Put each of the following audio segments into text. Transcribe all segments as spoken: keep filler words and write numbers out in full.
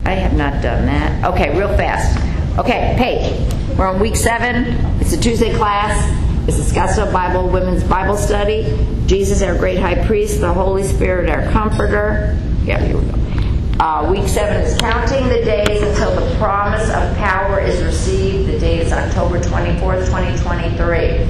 I have not done that. Okay, real fast. Okay, Paige. We're on week seven. It's a Tuesday class. It's the Scottsdale Bible Women's Bible Study. Jesus, our great high priest. The Holy Spirit, our comforter. Yeah, here we go. Uh, week seven is counting the days until the promise of power is received. The date is October twenty-fourth, twenty twenty-three.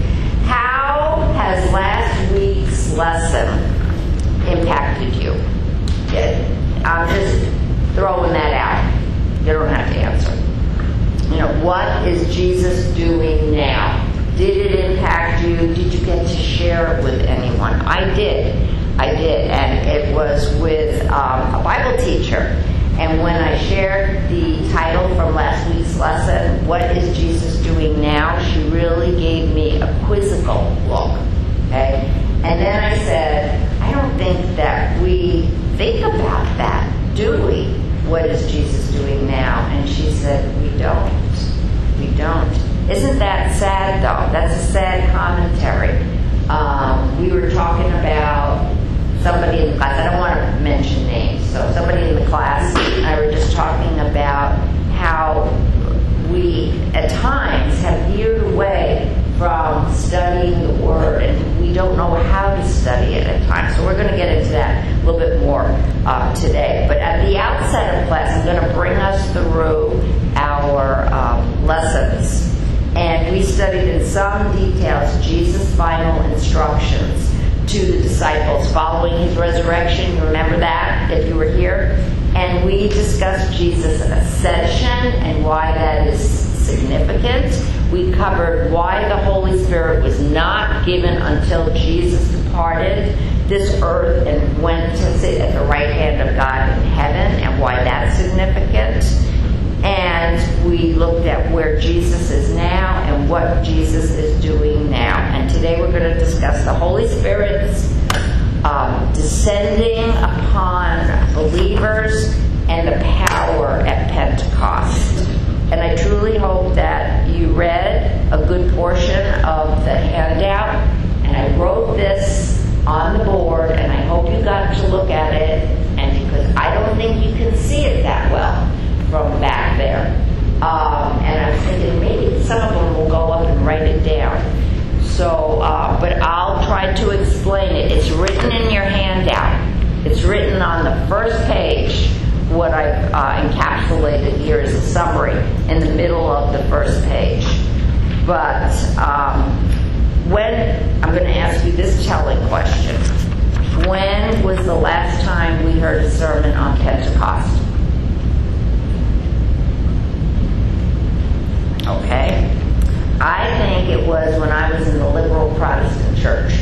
How has last week's lesson impacted you? Yeah, I'm just throwing that out. You don't have to answer. You know, what is Jesus doing now? Did it impact you? Did you get to share it with anyone? I did. I did. And it was with um, a Bible teacher. And when I shared the title from last week's lesson, What is Jesus Doing Now? She really gave me a quizzical look. Okay? And then I said, I don't think that we think about that, do we? What is Jesus doing now? And she said, we don't. We don't. Isn't that sad, though? That's a sad commentary. Um, we were talking about somebody in the class. I don't want to mention names. So somebody in the class and I were just talking about how we, at times, have veered away from studying the Word, and we don't know how to study it at times. So we're going to get into that a little bit more uh, today. But at the outset of class, I'm going to bring us through our um, lessons. And we studied in some details Jesus' final instructions to the disciples following his resurrection. You remember that, if you were here? And we discussed Jesus' ascension and why that is significant. We covered why the Holy Spirit was not given until Jesus departed this earth and went to sit at the right hand of God in heaven, and why that's significant. And we looked at where Jesus is now and what Jesus is doing now. And today we're going to discuss the Holy Spirit's um, descending upon believers and the power at Pentecost. And I truly hope that you read a good portion of the handout. And I wrote this on the board, and I hope you got to look at it. And because I don't think you can see it that well from back there. Um, and I was thinking maybe some of them will go up and write it down. So, uh, but I'll try to explain it. It's written in your handout. It's written on the first page. What I've uh, encapsulated here is a summary in the middle of the first page. But um, when, I'm going to ask you this telling question. When was the last time we heard a sermon on Pentecost? Okay. I think it was when I was in the liberal Protestant church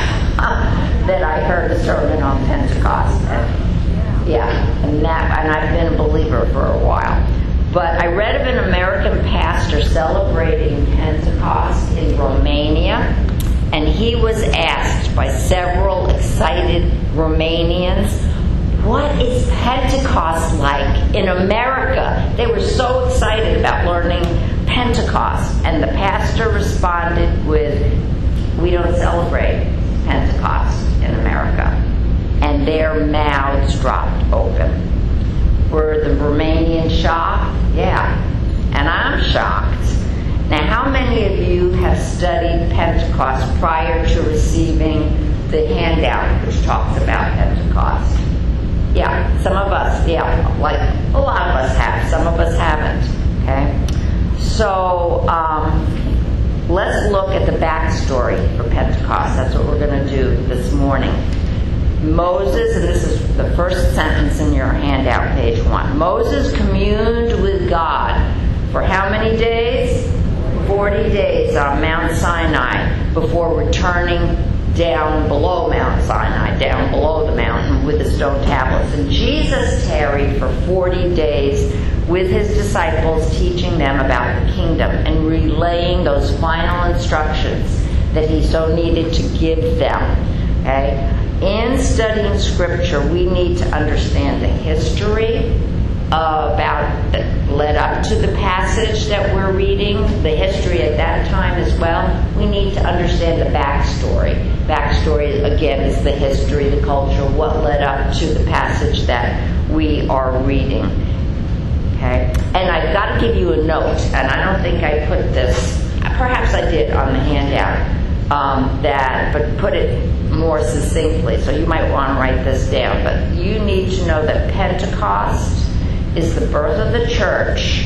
that I heard a sermon on Pentecost. Yeah, and that, and I've been a believer for a while. But I read of an American pastor celebrating Pentecost in Romania, and he was asked by several excited Romanians, what is Pentecost like in America? They were so excited about learning Pentecost. And the pastor responded with, we don't celebrate Pentecost in America. And their mouths dropped open. Were the Romanians shocked? Yeah. And I'm shocked. Now, how many of you have studied Pentecost prior to receiving the handout which talks about Pentecost? Yeah, some of us, yeah, like a lot of us have. Some of us haven't, okay? So, um, let's look at the backstory for Pentecost. That's what we're going to do this morning. Moses, and this is the first sentence in your handout, page one. Moses communed with God for how many days? Forty days on Mount Sinai before returning down below Mount Sinai, down below the mountain with the stone tablets. And Jesus tarried for forty days with his disciples, teaching them about the kingdom and relaying those final instructions that he so needed to give them. Okay? In studying Scripture, we need to understand the history uh, about that led up to the passage that we're reading, the history at that time as well. We need to understand the backstory. Backstory, again, is the history, the culture, what led up to the passage that we are reading. to give you a note, and I don't think I put this, perhaps I did on the handout, um, that, but put it more succinctly, so you might want to write this down. But you need to know that Pentecost is the birth of the church,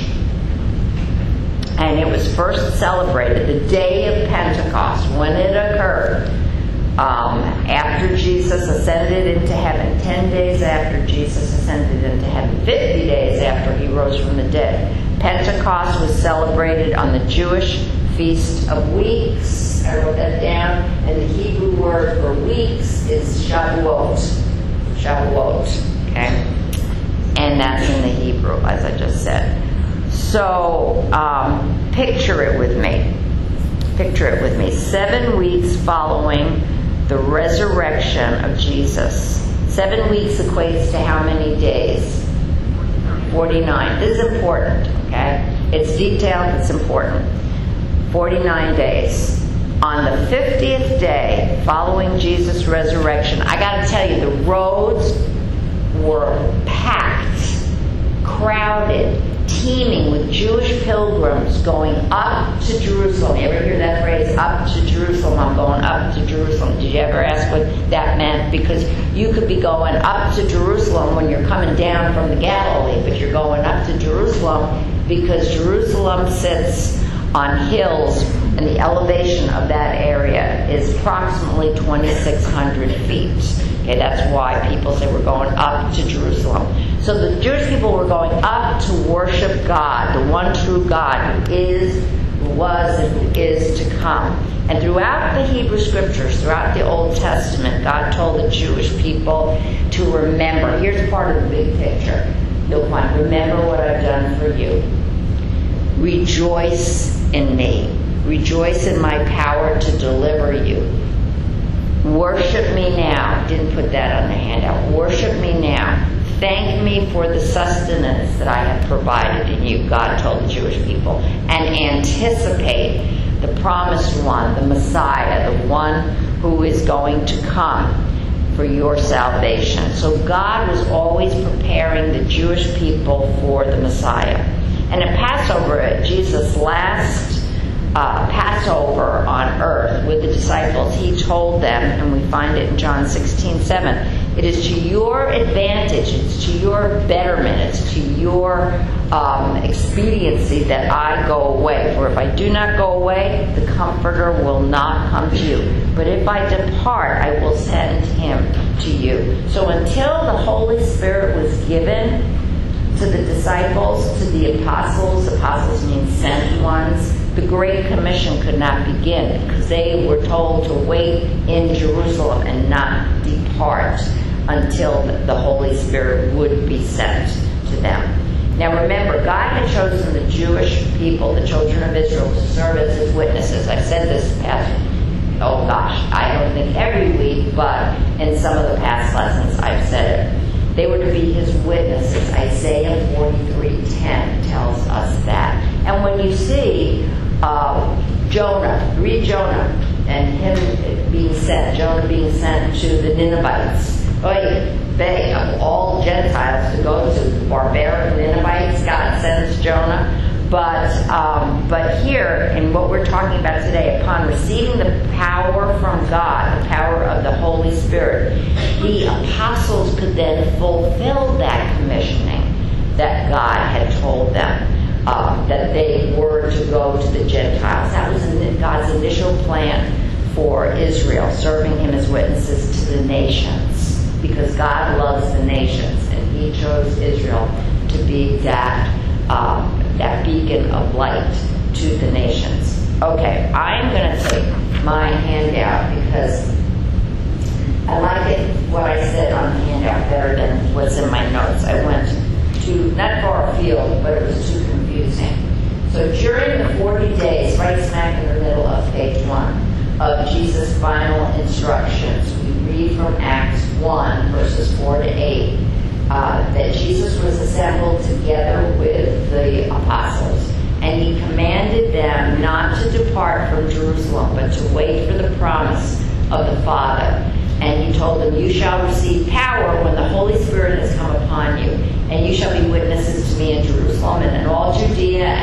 and it was first celebrated, the day of Pentecost, when it occurred, um, after Jesus ascended into heaven, ten days after Jesus ascended into heaven, fifty days after he rose from the dead. Pentecost was celebrated on the Jewish Feast of Weeks. I wrote that down. And the Hebrew word for weeks is Shavuot. Shavuot. Okay? And that's in the Hebrew, as I just said. So, um, picture it with me. Picture it with me. Seven weeks following the resurrection of Jesus. Seven weeks equates to how many days? forty-nine. This is important, okay? It's detailed, it's important. forty-nine days. On the fiftieth day following Jesus' resurrection, I got to tell you, the roads were packed, crowded, teeming with Jewish pilgrims going up to Jerusalem. You ever hear that phrase, up to Jerusalem? I'm going up to Jerusalem. Did you ever ask what that meant? Because you could be going up to Jerusalem when you're coming down from the Galilee, but you're going up to Jerusalem because Jerusalem sits on hills, and the elevation of that area is approximately twenty-six hundred feet. Okay, that's why people say we're going up to Jerusalem. So the Jewish people were going up to worship God, the one true God who is, who was, and who is to come. And throughout the Hebrew Scriptures, throughout the Old Testament, God told the Jewish people to remember. Here's part of the big picture. You'll find, remember what I've done for you. Rejoice in me. Rejoice in my power to deliver you. Worship me now. Didn't put that on the handout. Worship me now. Thank me for the sustenance that I have provided in you, God told the Jewish people. And anticipate the promised one, the Messiah, the one who is going to come for your salvation. So God was always preparing the Jewish people for the Messiah. And at Passover, at Jesus' last uh, Passover on earth with the disciples, he told them, and we find it in John sixteen seven, it is to your advantage, it's to your betterment, it's to your um, expediency that I go away. For if I do not go away, the Comforter will not come to you. But if I depart, I will send him to you. So until the Holy Spirit was given to the disciples, to the apostles, apostles mean sent ones, the Great Commission could not begin because they were told to wait in Jerusalem and not depart until the Holy Spirit would be sent to them. Now remember, God had chosen the Jewish people, the children of Israel, to serve as his witnesses. I've said this past, oh gosh, I don't think every week, but in some of the past lessons I've said it. They were to be his witnesses. Isaiah forty-three ten tells us that. And when you see uh, Jonah, read Jonah, and him being sent, Jonah being sent to the Ninevites. Oy, they, of all Gentiles, to go to the barbaric Ninevites, God sends Jonah. But um, but here, in what we're talking about today, upon receiving the power from God, the power of the Holy Spirit, the apostles could then fulfill that commissioning that God had told them, uh, that they were to go to the Gentiles. That was God's initial plan for Israel, serving him as witnesses to the nations, because God loves the nations, and he chose Israel to be that um, that beacon of light to the nations. Okay, I'm going to take my handout because I like it, what I said on the handout, better than what's in my notes. I went too, not far afield, but it was too confusing. So during the forty days, right smack in the middle of page one, of Jesus' final instructions, we read from Acts one, verses four to eight, Uh, that Jesus was assembled together with the apostles, and he commanded them not to depart from Jerusalem, but to wait for the promise of the Father. And he told them, you shall receive power when the Holy Spirit has come upon you, and you shall be witnesses to me in Jerusalem and in all Judea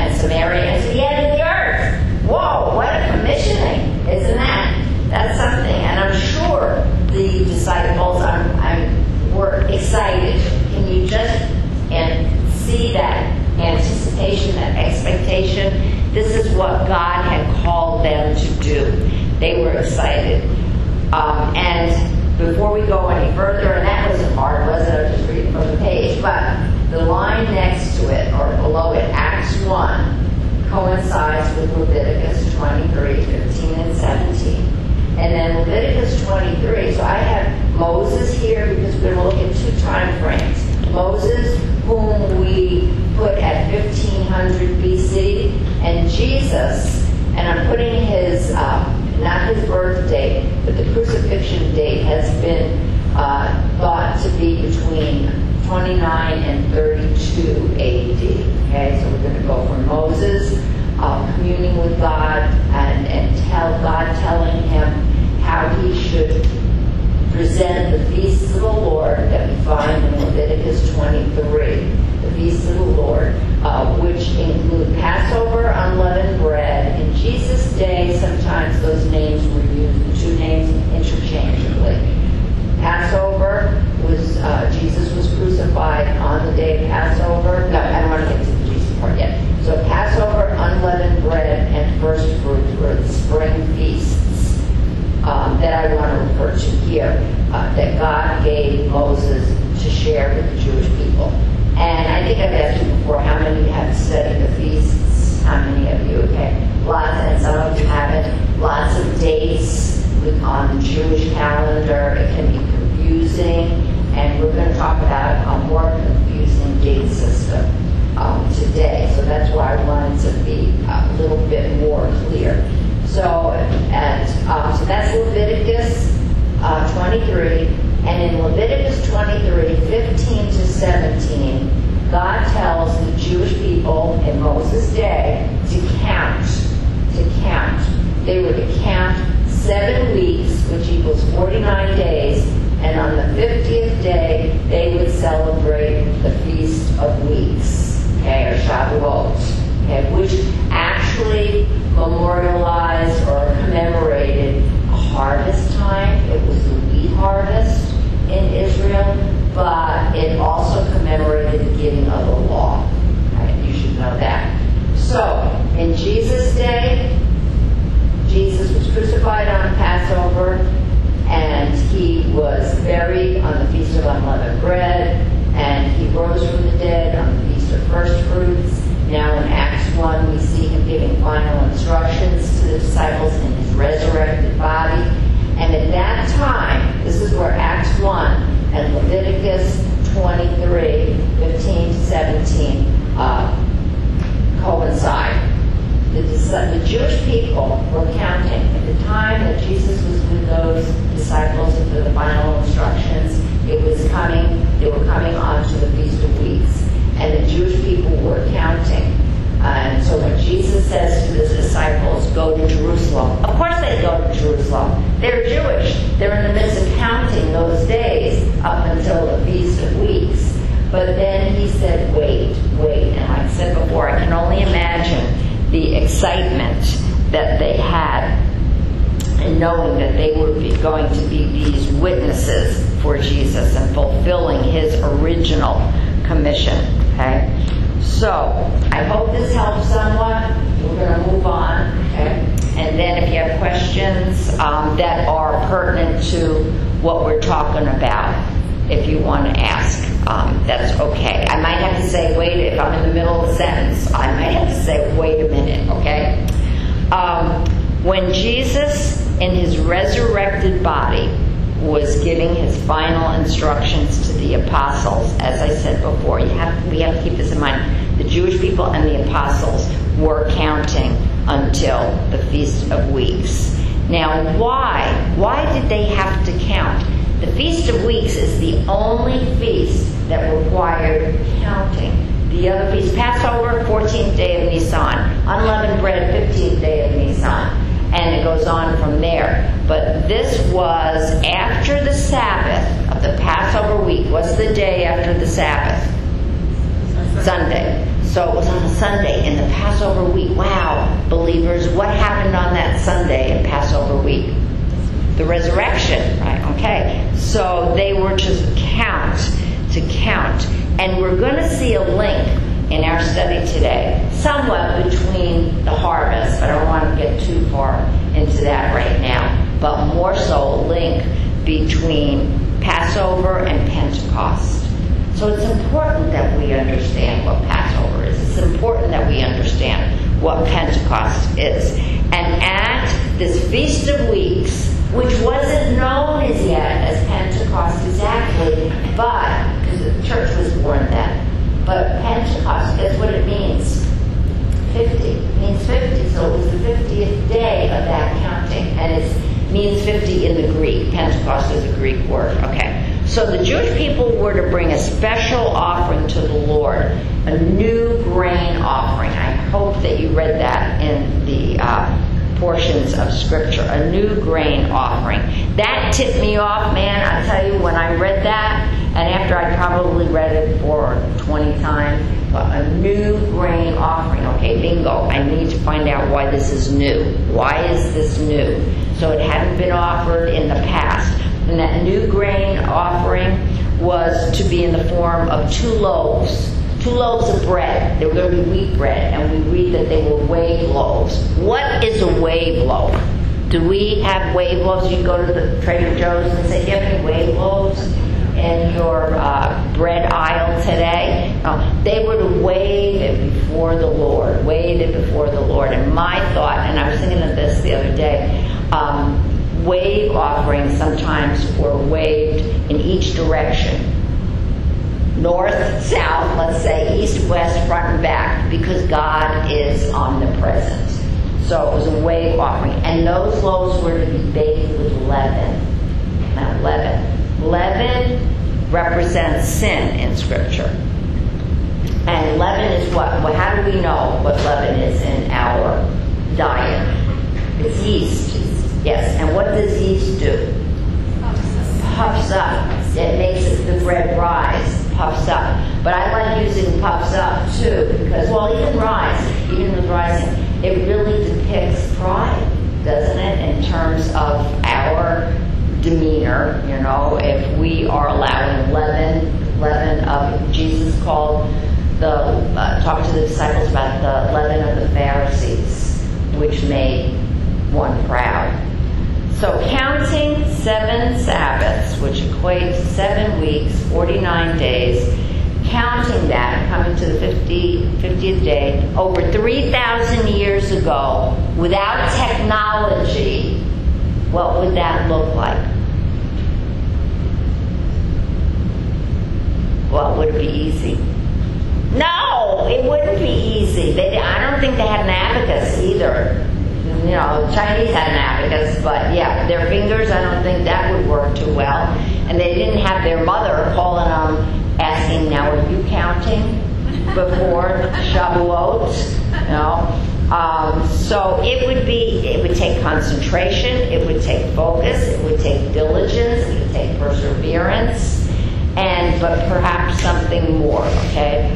anticipation, that expectation. This is what God had called them to do. They were excited. Um, and before we go any further, and that wasn't hard, was it? I was just reading from the page, but the line next to it, or below it, Acts one, coincides with Leviticus twenty-three, fifteen, and seventeen. And then Leviticus twenty-three, so I have Moses here because we're going to look at two time frames. Moses, whom we put at fifteen hundred B C, and Jesus, and I'm putting his, uh, not his birth date, but the crucifixion date has been uh, thought to be between twenty-nine and thirty-two A D. Okay, so we're going to go from Moses uh, communing with God and, and tell God telling him how he should present the feasts of the Lord that we find in Leviticus twenty-three, the feasts of the Lord, uh, which include Passover, unleavened bread. In Jesus' day, sometimes those names were used, the two names interchangeably. Passover was, uh, Jesus was crucified on the day of Passover. No, I don't want to get to the Jesus part yet. So Passover, unleavened bread, and first fruits were the spring feasts. Um, that I want to refer to here, uh, that God gave Moses to share with the Jewish people. And I think I've asked you before, how many have studied the feasts? How many of you? Okay, lots, and some of you haven't. Lots of dates on the Jewish calendar. It can be confusing, and we're going to talk about a more confusing date system um, today. So that's why I wanted to be a little bit more clear. So, and, um, so that's Leviticus uh, twenty-three, and in Leviticus twenty-three, fifteen to seventeen, God tells the Jewish people in Moses' day to count, to count. They were to count seven weeks, which equals forty-nine days, and on the fiftieth day, they would celebrate the Feast of Weeks, okay, or Shavuot, okay, which actually memorialized or commemorated a harvest time. It was the wheat harvest in Israel, but it also commemorated the giving of the law. Right? You should know that. So, in Jesus' day, Jesus was crucified on Passover, and he was buried on the Feast of Unleavened Bread, and he rose from the dead on the Feast of First Fruits. Now in Acts one, we see him giving final instructions to the disciples in his resurrected body. And at that time, this is where Acts one and Leviticus twenty-three, fifteen to seventeen uh, coincide. The, the Jewish people were counting. At the time that Jesus was with those disciples and for the final instructions, it was coming, they were coming on to the Feast of Weeks. And the Jewish people were counting. And so when Jesus says to the disciples, go to Jerusalem, of course they go to Jerusalem. They're Jewish. They're in the midst of counting those days up until the Feast of Weeks. But then he said, wait, wait. And like I said before, I can only imagine the excitement that they had in knowing that they were be going to be these witnesses for Jesus and fulfilling his original commission. Okay? So, I hope this helps somewhat. We're going to move on. Okay? And then if you have questions um, that are pertinent to what we're talking about, if you want to ask, um, that's okay. I might have to say, wait, if I'm in the middle of a sentence, I might have to say, wait a minute, okay? Um, when Jesus, in his resurrected body, was giving his final instructions to the apostles, as I said before, you have, we have to keep this in mind, the Jewish people and the apostles were counting until the Feast of Weeks. Now, why? Why did they have to count? The Feast of Weeks is the only feast that required counting. The other feast, Passover, fourteenth day of Nisan, unleavened bread, fifteenth day of Nisan, and it goes on from there. But this was after the Sabbath of the Passover week. What's the day after the Sabbath? Sunday. So it was on a Sunday in the Passover week. Wow, believers, what happened on that Sunday in Passover week? The resurrection, right? Okay. So they were to count, to count. And we're going to see a link in our study today somewhat between the harvest, but I don't want to get too far into that right now, but more so link between Passover and Pentecost. So it's important that we understand what Passover is. It's important that we understand what Pentecost is. And at this Feast of Weeks, which wasn't known as yet as Pentecost exactly, but, because the church was born then, but Pentecost, that's what it means. fifty. It means fifty. So it was the fiftieth day of that counting. And it means fifty in the Greek. Pentecost is a Greek word. Okay. So the Jewish people were to bring a special offering to the Lord, a new grain offering. I hope that you read that in the uh, portions of Scripture. A new grain offering. That tipped me off, man. I tell you, when I read that, and after I probably read it for twenty times, a new grain offering. Okay, bingo. I need to find out why this is new. Why is this new? So it hadn't been offered in the past. And that new grain offering was to be in the form of two loaves. Two loaves of bread. They were going to be wheat bread. And we read that they were wave loaves. What is a wave loaf? Do we have wave loaves? You can go to the Trader Joe's and say, do you have any wave loaves in your uh, bread aisle today? No, they were to wave it before the Lord. Wave it before the Lord. And my thought, and I was thinking of this the other day, um, wave offerings sometimes were waved in each direction. North, south, let's say, east, west, front, and back, because God is omnipresent. So it was a wave offering. And those loaves were to be baked with leaven. Now, leaven. Leaven represents sin in Scripture. And leaven is what? Well, how do we know what leaven is in our diet? It's yeast. Yes. And what does yeast do? Puffs up. It makes the bread rise. Puffs up. But I like using puffs up too, because, well, even rise, even with rising, it really depicts pride, doesn't it, in terms of our demeanor. You know, if we are allowing leaven, leaven of, Jesus called the, uh, talked to the disciples about the leaven of the Pharisees, which made one proud. So counting seven Sabbaths, which equates to seven weeks, forty-nine days, counting that, coming to the fiftieth day, over three thousand years ago, without technology, what would that look like? Well, would it be easy? No, it wouldn't be easy. They, I don't think they had an abacus either. You know, Chinese had an abacus, but yeah, their fingers, I don't think that would work too well. And they didn't have their mother calling them, asking, now are you counting before Shavuot? You know? Um, so it would be, it would take concentration, it would take focus, it would take diligence, it would take perseverance, and but perhaps something more, okay?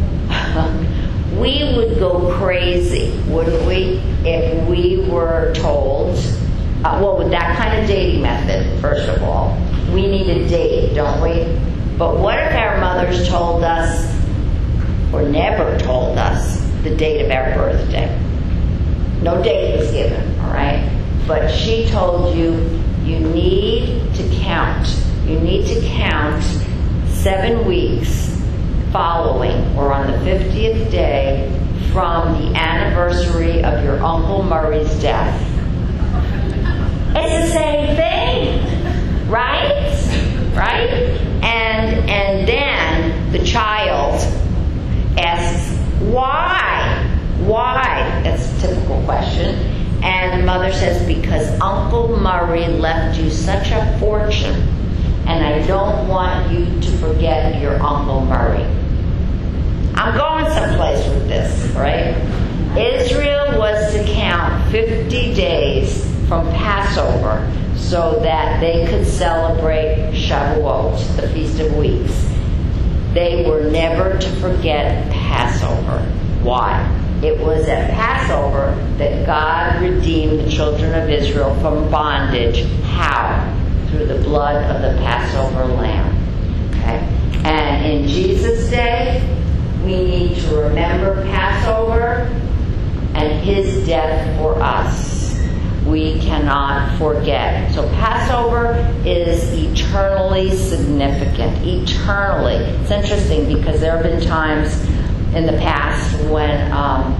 We would go crazy, wouldn't we, if we were told, uh, well, with that kind of dating method, first of all, we need a date, don't we? But what if our mothers told us, or never told us, the date of our birthday? No date was given, all right? But she told you, you need to count. You need to count seven weeks following, or on the fiftieth day, from the anniversary of your Uncle Murray's death. It's the same thing, right? Right? And and then the child asks, why? Why? That's a typical question. And the mother says, because Uncle Murray left you such a fortune, and I don't want you to forget your Uncle Murray. I'm going someplace with this, right? Israel was to count fifty days from Passover so that they could celebrate Shavuot, the Feast of Weeks. They were never to forget Passover. Why? It was at Passover that God redeemed the children of Israel from bondage. How? Through the blood of the Passover lamb. Okay? And in Jesus' day, we need to remember Passover his death for us. We cannot forget. So Passover is eternally significant. Eternally. It's interesting because there have been times in the past when um,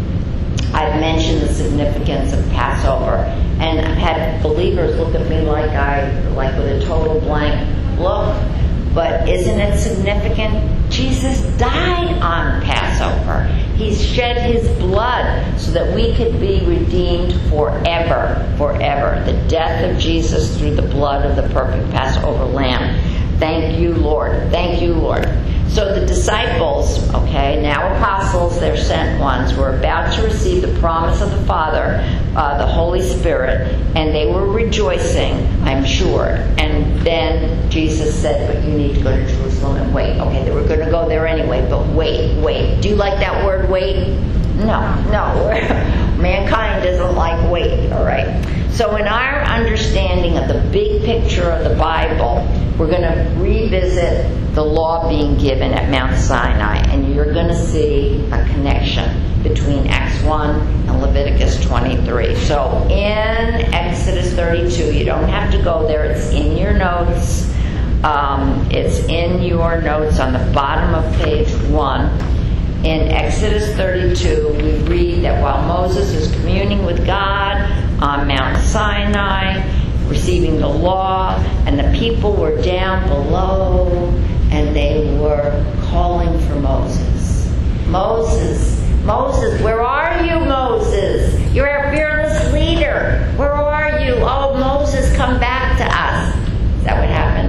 I've mentioned the significance of Passover, and I've had believers look at me like I, like with a total blank look. But isn't it significant? Jesus died on Passover. He shed his blood so that we could be redeemed forever, forever. The death of Jesus through the blood of the perfect Passover lamb. Thank you, Lord. Thank you, Lord. So the disciples, okay, now apostles, they're sent ones, were about to receive the promise of the Father, uh, the Holy Spirit, and they were rejoicing, I'm sure. And then Jesus said, but you need to go to Jerusalem and wait. Okay, they were going to go there anyway, but wait, wait. Do you like that word, wait? No, no. Mankind doesn't like wait, all right? So in our understanding of the big picture of the Bible, we're going to revisit the law being given at Mount Sinai, and you're going to see a connection between Acts one and Leviticus twenty-three. So in Exodus thirty-two, you don't have to go there. It's in your notes. Um, it's in your notes on the bottom of page one. In Exodus thirty-two, we read that while Moses is communing with God on Mount Sinai, receiving the law, and the people were down below, and they were calling for Moses. Moses, Moses, where are you, Moses? You're our fearless leader. Where are you? Oh, Moses, come back to us. Is that what happened?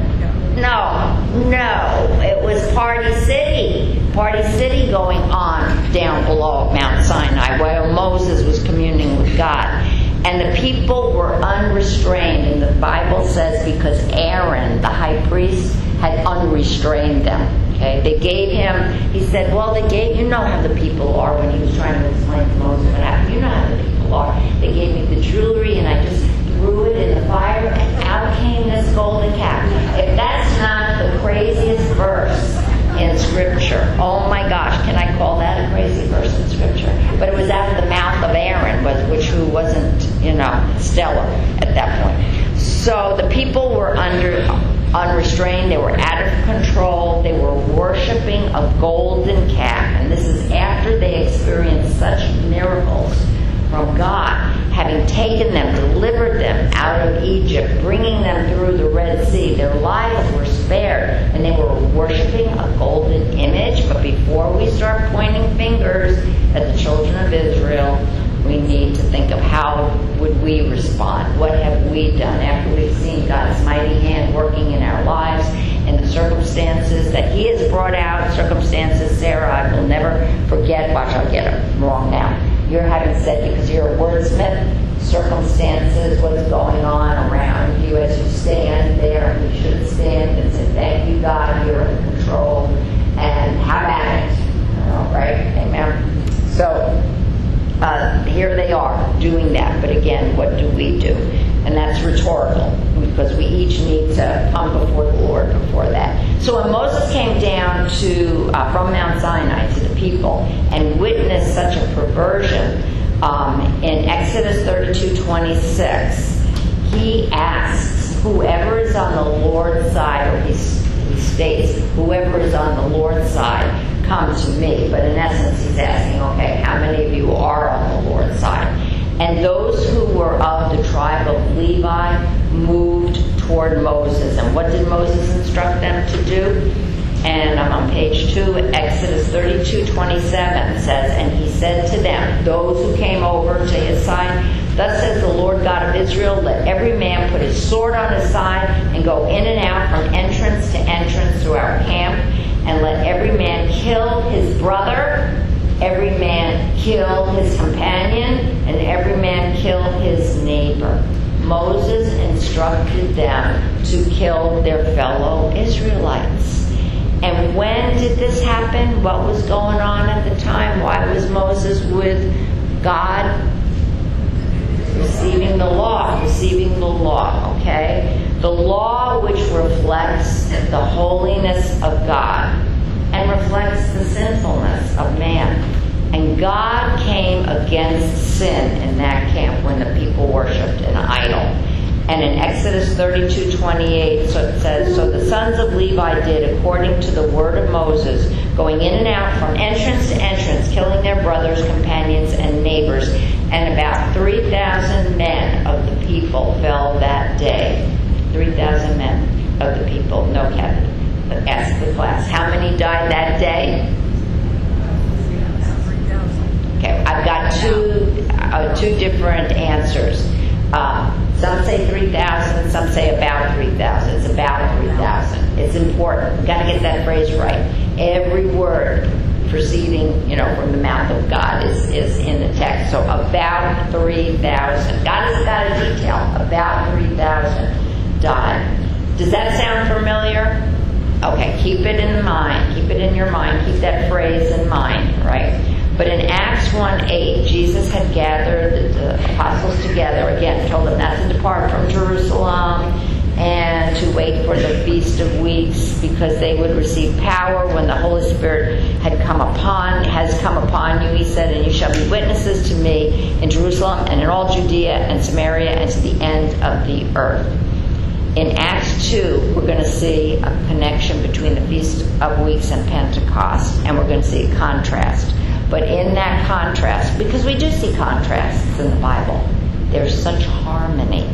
No, no. It was Party City. Party City going on down below Mount Sinai while Moses was communing with God. And the people were unrestrained. And the Bible says because Aaron, the high priest, had unrestrained them. Okay, they gave him, he said, well, they gave, you know how the people are when he was trying to explain to Moses what happened. You know how the people are. They gave me the jewelry and I just threw it in the fire and out came this golden calf. If that's not the craziest verse in Scripture, oh my gosh, can I call that a crazy verse in Scripture? But it was out of the mouth of Aaron, which who wasn't, you know, stellar at that point. So the people were under unrestrained, they were out of control, they were worshiping a golden calf. And this is after they experienced such miracles from God, having taken them, delivered them out of Egypt, bringing them through the Red Sea. Their lives were spared, and they were worshiping a golden image. But before we start pointing fingers at the children of Israel, we need to think of how would we respond? What have we done after we've seen God's mighty hand working in our lives and the circumstances that he has brought out? Circumstances, Sarah, I will never forget. Watch, I'll get it wrong now. You're having said, because you're a wordsmith, circumstances, what's going on around you as you stand there, and you should stand and say, thank you, God, you're in control, and have at it. All right? Amen. So, uh, here they are doing that, but again, what do we do? And that's rhetorical, because we each need to come before the Lord before that. So when Moses came down to uh, from Mount Sinai to the people and witnessed such a perversion, um, in Exodus thirty-two twenty-six, he asks whoever is on the Lord's side, or he, he states, whoever is on the Lord's side, come to me. But in essence, he's asking, okay, how many of you are on the Lord's side? And those who were of the tribe of Levi moved toward Moses. And what did Moses instruct them to do? And I'm on page two, Exodus thirty-two twenty-seven says, and he said to them, those who came over to his side, thus says the Lord God of Israel, let every man put his sword on his side and go in and out from entrance to entrance through our camp, and let every man kill his brother, every man kill his companion, and every man kill his neighbor. Moses instructed them to kill their fellow Israelites. And when did this happen? What was going on at the time? Why was Moses with God? Receiving the law. Receiving the law, okay? The law which reflects the holiness of God and reflects the sinfulness of man. And God came against sin in that camp when the people worshipped an idol. And in Exodus thirty-two twenty-eight, so it says, so the sons of Levi did according to the word of Moses, going in and out from entrance to entrance, killing their brothers, companions, and neighbors. And about three thousand men of the people fell that day. three thousand men of the people. No, Kathy. Ask the class. How many died that day? Okay, I've got two uh, two different answers. Uh, some say three thousand, some say about three thousand. It's about three thousand. It's important. We've got to get that phrase right. Every word proceeding, you know, from the mouth of God is, is in the text. So about three thousand. God has got a detail. About three thousand died. Does that sound familiar? Okay, keep it in mind. Keep it in your mind. Keep that phrase in mind, right? But in Acts one eight, Jesus had gathered the, the apostles together, again, told them not to depart from Jerusalem and to wait for the Feast of Weeks because they would receive power when the Holy Spirit had come upon, has come upon you, he said, and you shall be witnesses to me in Jerusalem and in all Judea and Samaria and to the end of the earth. In Acts two, we're going to see a connection between the Feast of Weeks and Pentecost, and we're going to see a contrast. But in that contrast, because we do see contrasts in the Bible, there's such harmony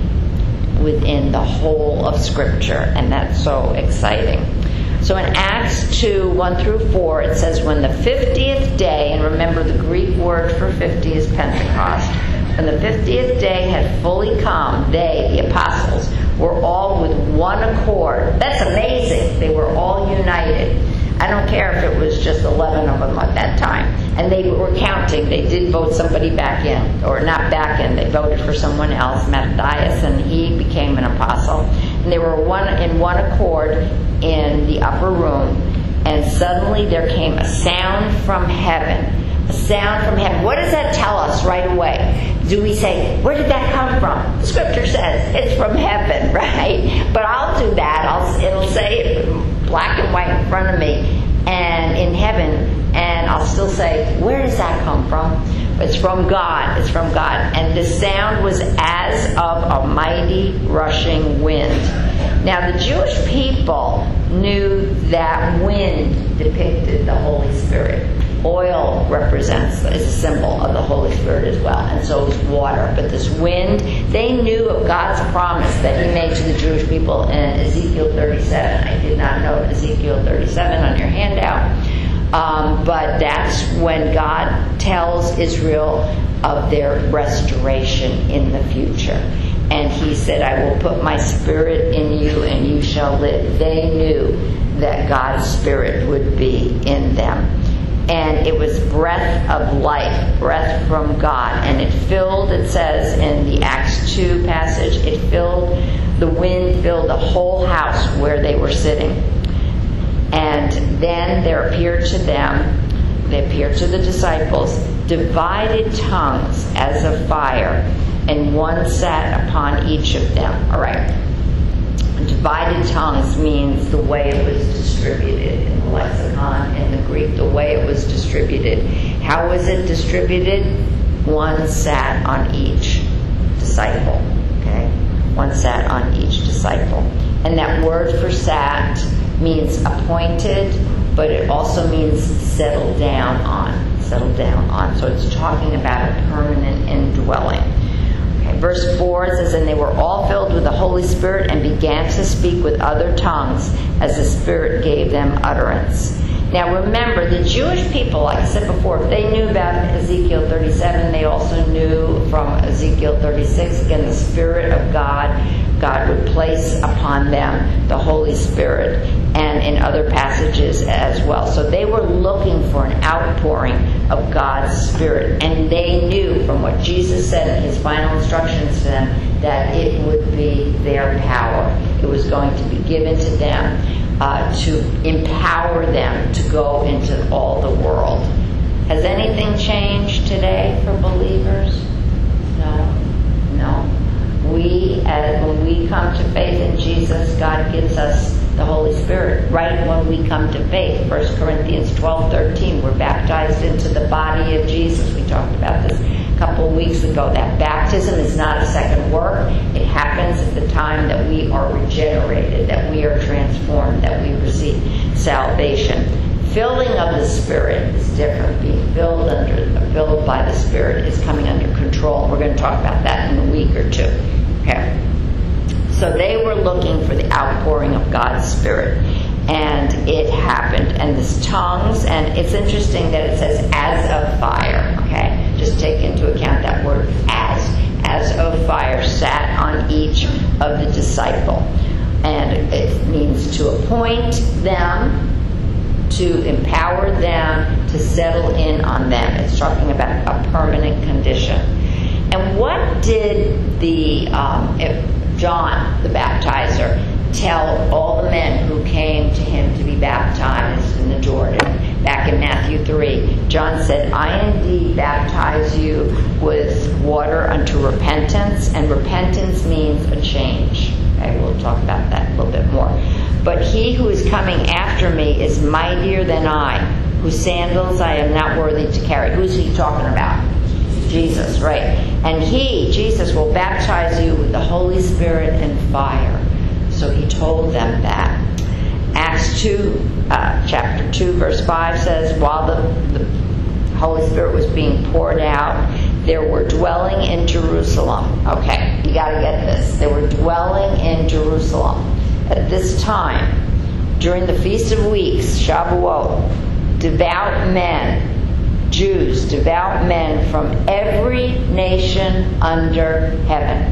within the whole of Scripture, and that's so exciting. So in Acts two, one through four, it says, when the fiftieth day, and remember the Greek word for fifty is Pentecost, when the fiftieth day had fully come, they, the apostles, were all with one accord. That's amazing. They were all united. I don't care if it was just eleven of them at that time. And they were counting. They did vote somebody back in, or not back in. They voted for someone else, Matthias, and he became an apostle. And they were one in one accord in the upper room. And suddenly there came a sound from heaven. A sound from heaven. What does that tell us right away? Do we say, where did that come from? The Scripture says it's from heaven, right? But I'll do that. I'll, it'll say it black and white in front of me and in heaven, and I'll still say, where does that come from? It's from God. It's from God. And the sound was as of a mighty rushing wind. Now, the Jewish people knew that wind depicted the Holy Spirit. Oil represents, is a symbol of the Holy Spirit as well, and so is water. But this wind, they knew of God's promise that He made to the Jewish people in Ezekiel thirty-seven. I did not know Ezekiel thirty-seven on your handout, um, but that's when God tells Israel of their restoration in the future. And He said, I will put my Spirit in you and you shall live. They knew that God's Spirit would be in them. And it was breath of life, breath from God. And it filled, it says in the Acts two passage, it filled, the wind filled the whole house where they were sitting. And then there appeared to them, they appeared to the disciples, divided tongues as of fire, and one sat upon each of them. All right. Divided tongues means the way it was distributed in the lexicon, in the Greek, the way it was distributed. How was it distributed? One sat on each disciple. Okay? One sat on each disciple. And that word for sat means appointed, but it also means settled down on. Settled down on. So it's talking about a permanent indwelling. Verse four says, and they were all filled with the Holy Spirit and began to speak with other tongues as the Spirit gave them utterance. Now remember, the Jewish people, like I said before, if they knew about Ezekiel thirty-seven, they also knew from Ezekiel thirty-six, again, the Spirit of God, God would place upon them the Holy Spirit, and in other passages as well. So they were looking for an outpouring of God's Spirit, and they knew from what Jesus said in His final instructions to them that it would be their power. It was going to be given to them uh, to empower them to go into all the world. Has anything changed today for believers? No. No. We, as when we come to faith in Jesus, God gives us the Holy Spirit right when we come to faith. First Corinthians twelve thirteen, we're baptized into the body of Jesus. We talked about this a couple of weeks ago. That baptism is not a second work. It happens at the time that we are regenerated, that we are transformed, that we receive salvation. Filling of the Spirit is different. Being filled under, filled by the Spirit is coming under control. We're going to talk about that in a week or two. Okay. So they were looking for the outpouring of God's Spirit, and it happened. And this tongues, and it's interesting that it says as of fire. Okay, just take into account that word as, as of fire sat on each of the disciple, and it means to appoint them, to empower them, to settle in on them. It's talking about a permanent condition. And what did the um, John the baptizer tell all the men who came to him to be baptized in the Jordan? Back in Matthew three, John said, I indeed baptize you with water unto repentance, and repentance means a change. Okay, we'll talk about that a little bit more. But he who is coming after me is mightier than I, whose sandals I am not worthy to carry. Who's he talking about? Jesus, right. And he, Jesus, will baptize you with the Holy Spirit and fire. So he told them that. Acts two, uh, chapter two, verse five says, while the, the Holy Spirit was being poured out, there were dwelling in Jerusalem. Okay, you got to get this. They were dwelling in Jerusalem. At this time, during the Feast of Weeks, Shavuot, devout men, Jews, devout men from every nation under heaven.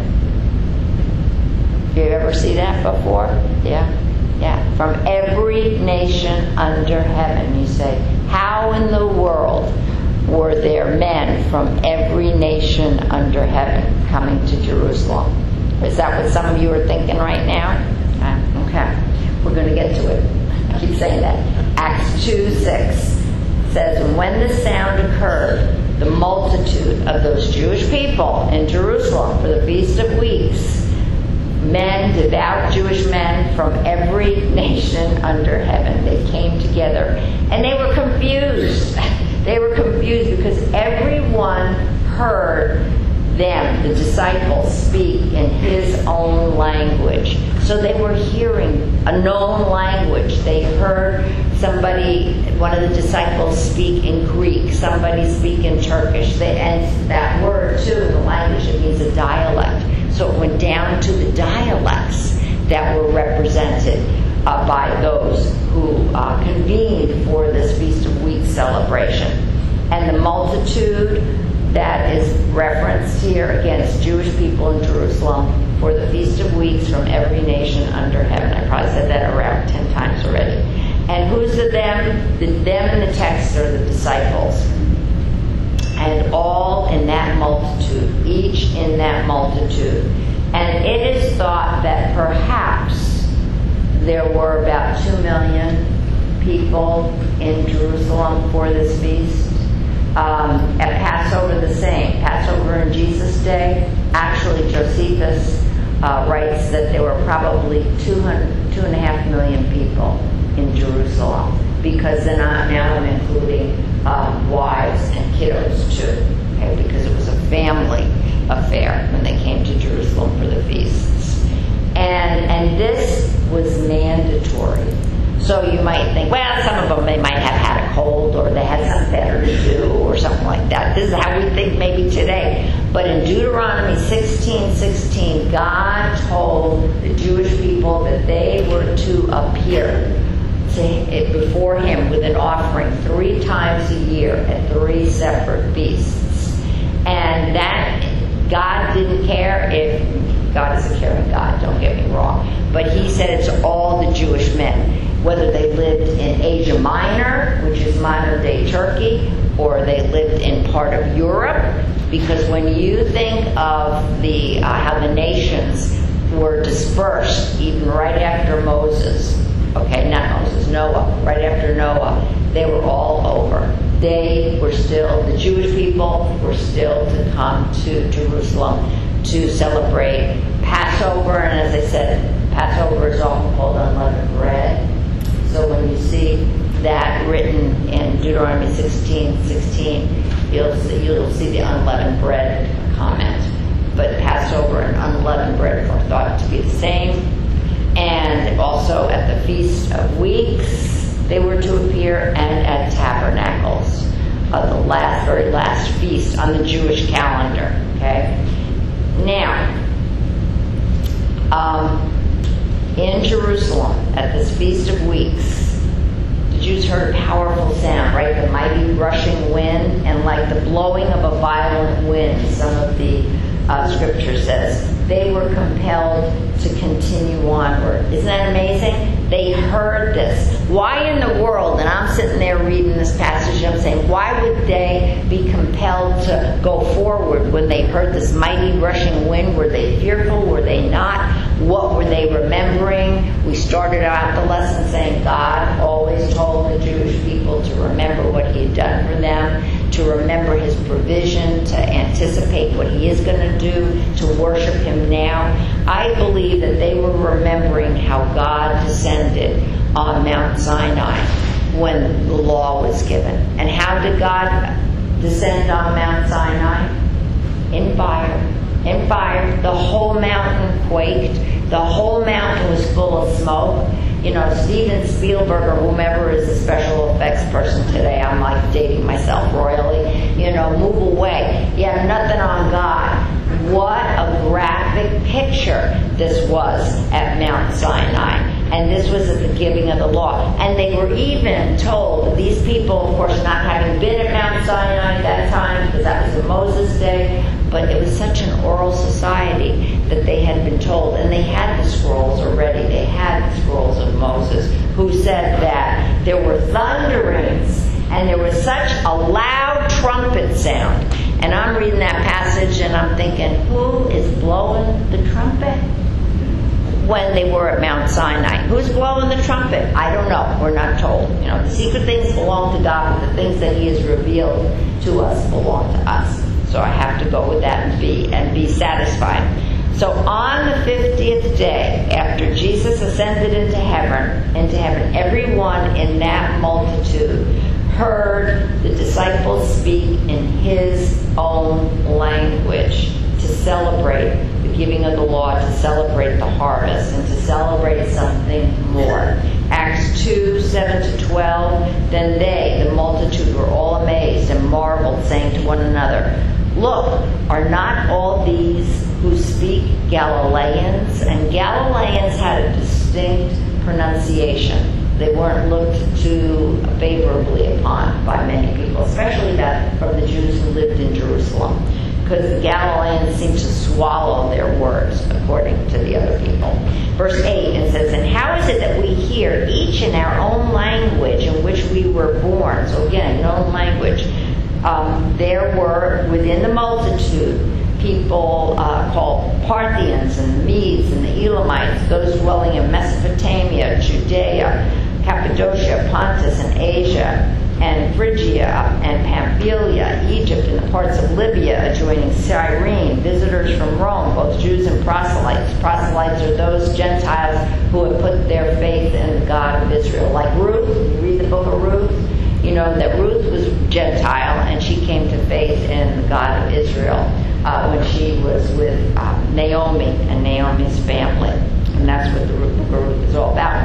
You ever see that before? Yeah? Yeah. From every nation under heaven. You say, how in the world were there men from every nation under heaven coming to Jerusalem? Is that what some of you are thinking right now? Okay. We're going to get to it. I keep saying that. Acts two six says, and when this sound occurred, the multitude of those Jewish people in Jerusalem for the Feast of Weeks, men, devout Jewish men from every nation under heaven, they came together. And they were confused. They were confused because everyone heard them, the disciples, speak in his own language. So they were hearing a known language. They heard somebody, one of the disciples, speak in Greek, somebody speak in Turkish. They, and that word, too, in the language, it means a dialect. So it went down to the dialects that were represented uh, by those who uh, convened for this Feast of Weeks celebration. And the multitude that is referenced here, again, it's Jewish people in Jerusalem for the Feast of Weeks from every nation under heaven. I probably said that around ten times already. And who's the them? The them in the text are the disciples. And all in that multitude, each in that multitude. And it is thought that perhaps there were about two million people in Jerusalem for this feast. Um, at Passover, the same. Passover in Jesus' day, actually Josephus uh, writes that there were probably two hundred, two and a half million people in Jerusalem, because then I, now I'm including uh, wives and kiddos too, okay, because it was a family affair when they came to Jerusalem for the feasts. And, and this was mandatory. So you might think, well, some of them, they might have had a cold or they had something better to do or something like that. This is how we think maybe today. But in Deuteronomy sixteen sixteen, God told the Jewish people that they were to appear to, before Him with an offering three times a year at three separate feasts. And that, God didn't care if, God is a caring God, don't get me wrong, but He said it's all the Jewish men. Whether they lived in Asia Minor, which is modern-day Turkey, or they lived in part of Europe, because when you think of the uh, how the nations were dispersed, even right after Moses, okay, not Moses, Noah, right after Noah, they were all over. They were still, the Jewish people were still to come to Jerusalem to celebrate Passover, and as I said, Passover is often called unleavened bread. So when you see that written in Deuteronomy sixteen sixteen, you'll see, you'll see the unleavened bread comment. But Passover and unleavened bread are thought to be the same. And also at the Feast of Weeks, they were to appear, and at Tabernacles, uh, the last, very last feast on the Jewish calendar. Okay. Now, um, in Jerusalem, at this Feast of Weeks, the Jews heard a powerful sound, right? The mighty rushing wind, and like the blowing of a violent wind, some of the uh, scripture says. They were compelled to continue onward. Isn't that amazing? They heard this. Why in the world, and I'm sitting there reading this passage and I'm saying, why would they be compelled to go forward when they heard this mighty rushing wind? Were they fearful? Were they not? What were they remembering? We started out the lesson saying God always told the Jewish people to remember what He had done for them, to remember His provision, to anticipate what He is going to do, to worship Him now. I believe that they were remembering how God descended on Mount Sinai when the law was given. And how did God descend on Mount Sinai? In fire. In fire. The whole mountain quaked. The whole mountain was full of smoke. You know, Steven Spielberg or whomever is the special effects person today, I'm like dating myself royally, you know, move away. You have nothing on God. What a graphic picture this was at Mount Sinai. And this was at the giving of the law. And they were even told, these people, of course, not having been at Mount Sinai at that time, because that was the Moses day, but it was such an oral society that they had been told, and they had the scrolls already. They had the scrolls of Moses, who said that there were thunderings, and there was such a loud trumpet sound. And I'm reading that passage, and I'm thinking, who is blowing the trumpet? When they were at Mount Sinai. Who's blowing the trumpet? I don't know. We're not told. You know, the secret things belong to God, but the things that He has revealed to us belong to us. So I have to go with that and be and be satisfied. So on the fiftieth day after Jesus ascended into heaven, into heaven, everyone in that multitude heard the disciples speak in his own language to celebrate the giving of the law, to celebrate the harvest, and to celebrate something more. Acts two, seven to twelve, then they, the multitude, were all amazed and marveled, saying to one another, look, are not all these who speak Galileans? And Galileans had a distinct pronunciation. They weren't looked too favorably upon by many people, especially that from the Jews who lived in Jerusalem, because the Galileans seemed to swallow their words according to the other people. Verse eight, it says, and how is it that we hear each in our own language in which we were born? So again, known language. Um, there were within the multitude people uh, called Parthians and the Medes and the Elamites, those dwelling in Mesopotamia, Judea, Cappadocia, Pontus, and Asia, and Phrygia, and Pamphylia, Egypt, and the parts of Libya adjoining Cyrene, visitors from Rome, both Jews and proselytes. Proselytes are those Gentiles who have put their faith in the God of Israel. Like Ruth, you read the book of Ruth, you know that Ruth was Gentile, and she came to faith in the God of Israel uh, when she was with uh, Naomi and Naomi's family. And that's what the book of Ruth is all about.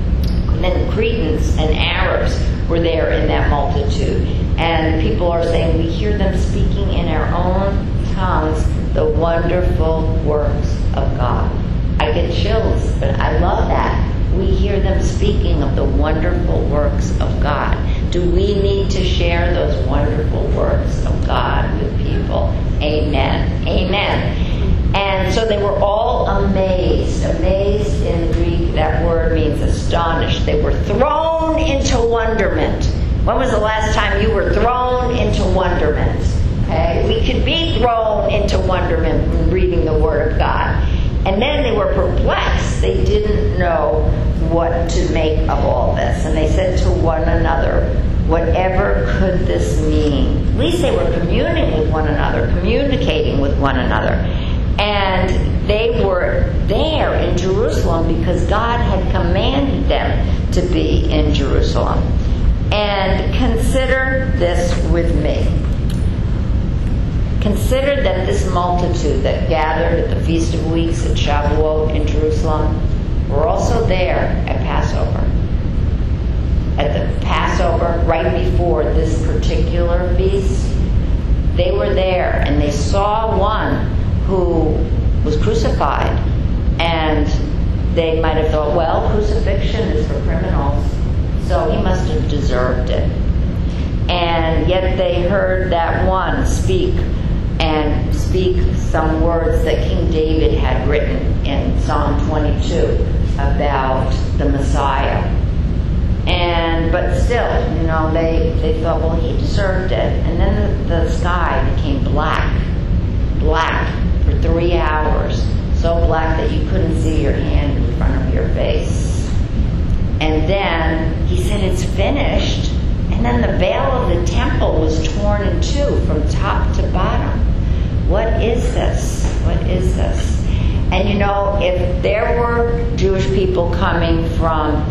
And then the Cretans and Arabs were there in that multitude. And people are saying, we hear them speaking in our own tongues the wonderful works of God. I get chills, but I love that. We hear them speaking of the wonderful works of God. Do we need to share those wonderful works of God with people? Amen. Amen. And so they were all amazed. Amazed in the Greek, that word means astonished. They were thrown into wonderment. When was the last time you were thrown into wonderment? Okay? We could be thrown into wonderment when reading the Word of God. And then they were perplexed. They didn't know what to make of all this. And they said to one another, whatever could this mean? At least they were communing with one another, communicating with one another. And They were there in Jerusalem because God had commanded them to be in Jerusalem. And consider this with me. Consider that this multitude that gathered at the Feast of Weeks at Shavuot in Jerusalem were also there at Passover. At the Passover, right before this particular feast, they were there and they saw one who was crucified. And they might have thought, well, crucifixion is for criminals, so he must have deserved it. And yet they heard that one speak and speak some words that King David had written in Psalm twenty-two about the Messiah. And but still, you know, they, they thought, well, he deserved it. And then the, the sky became black, black for three hours, so black that you couldn't see your hand in front of your face. And then he said, it's finished. And then the veil of the temple was torn in two from top to bottom. What is this? What is this? And you know, if there were Jewish people coming from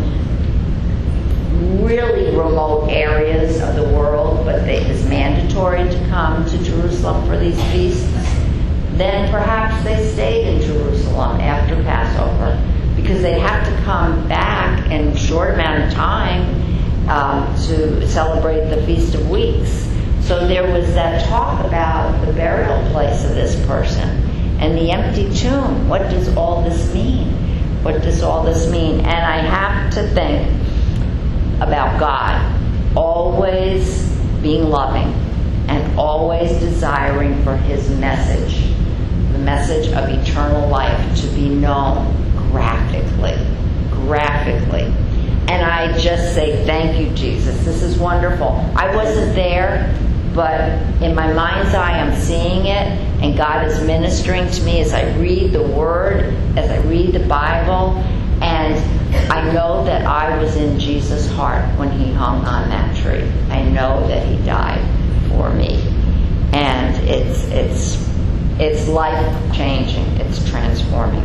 really remote areas of the world, but they, it's mandatory to come to Jerusalem for these feasts, then perhaps they stayed in Jerusalem after Passover, because they'd have to come back in a short amount of time um, to celebrate the Feast of Weeks. So there was that talk about the burial place of this person and the empty tomb. What does all this mean? What does all this mean? And I have to think about God always being loving and always desiring for his message, the message of eternal life, to be known graphically, graphically. And I just say, thank you, Jesus. This is wonderful. I wasn't there, but in my mind's eye, I'm seeing it, and God is ministering to me as I read the Word, as I read the Bible, and I know that I was in Jesus' heart when he hung on that tree. I know that he died for me. And it's it's it's life-changing. It's transforming.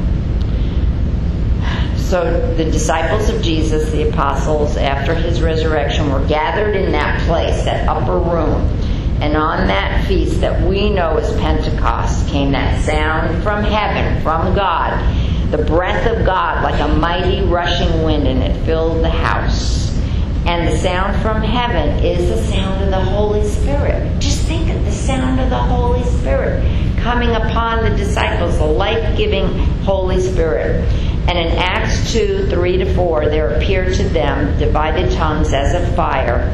So the disciples of Jesus, the apostles, after his resurrection, were gathered in that place, that upper room. And on that feast that we know as Pentecost came that sound from heaven, from God, the breath of God like a mighty rushing wind, and it filled the house. And the sound from heaven is the sound of the Holy Spirit. Just think of the sound of the Holy Spirit coming upon the disciples, the life-giving Holy Spirit. And in Acts two, three to four, there appeared to them divided tongues as of fire,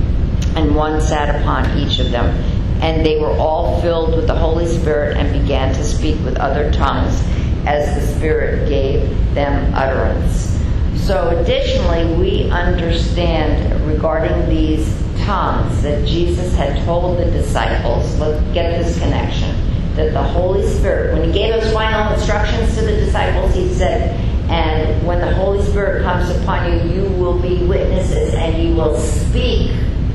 and one sat upon each of them. And they were all filled with the Holy Spirit and began to speak with other tongues as the Spirit gave them utterance. So additionally, we understand regarding these tongues that Jesus had told the disciples, let's get this connection, that the Holy Spirit, when he gave those final instructions to the disciples, he said, and when the Holy Spirit comes upon you, you will be witnesses and you will speak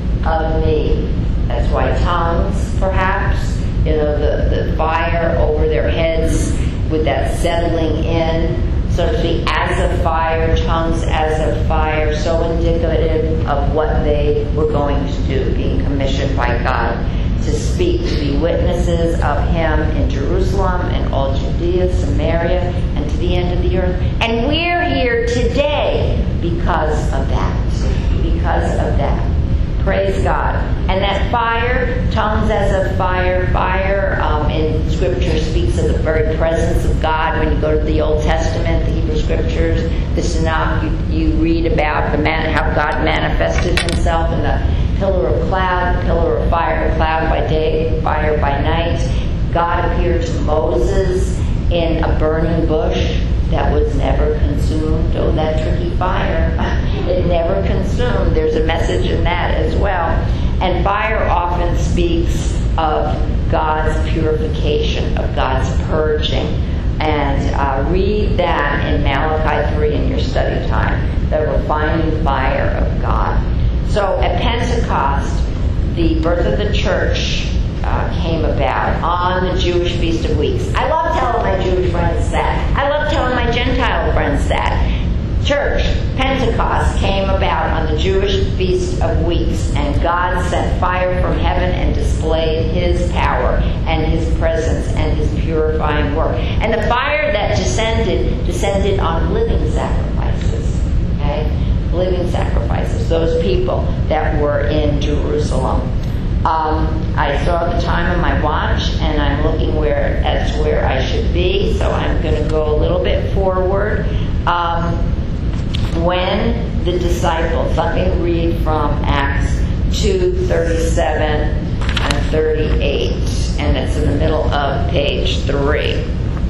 of me. That's why tongues, perhaps, you know, the, the fire over their heads with that settling in, so to speak, as a fire, tongues as a fire, so indicative of what they were going to do, being commissioned by God to speak, to be witnesses of him in Jerusalem and all Judea, Samaria, and to the end of the earth. And we're here today because of that. Because of that. Praise God. And that fire, tongues as a fire, fire um, in Scripture speaks of the very presence of God. When you go to the Old Testament, the Hebrew Scriptures, the Tanakh, you, you read about the man, how God manifested himself in the pillar of cloud, pillar of fire, cloud by day, fire by night. God appeared to Moses in a burning bush that was never consumed. Oh, that tricky fire. It never consumed. There's a message in that as well. And fire often speaks of God's purification, of God's purging. And uh, read that in Malachi three in your study time, the refining fire of God. So at Pentecost, the birth of the church uh, came about on the Jewish Feast of Weeks. I love telling my Jewish friends that. is that? Church, Pentecost came about on the Jewish Feast of Weeks, and God sent fire from heaven and displayed His power and His presence and His purifying work. And the fire that descended, descended on living sacrifices. Okay? Living sacrifices. Those people that were in Jerusalem. Um, I saw the time on my watch, and I'm looking where as to where I should be, so I'm going to go a little bit forward. Um, when the disciples, let me read from Acts two thirty-seven and thirty-eight, and it's in the middle of page three.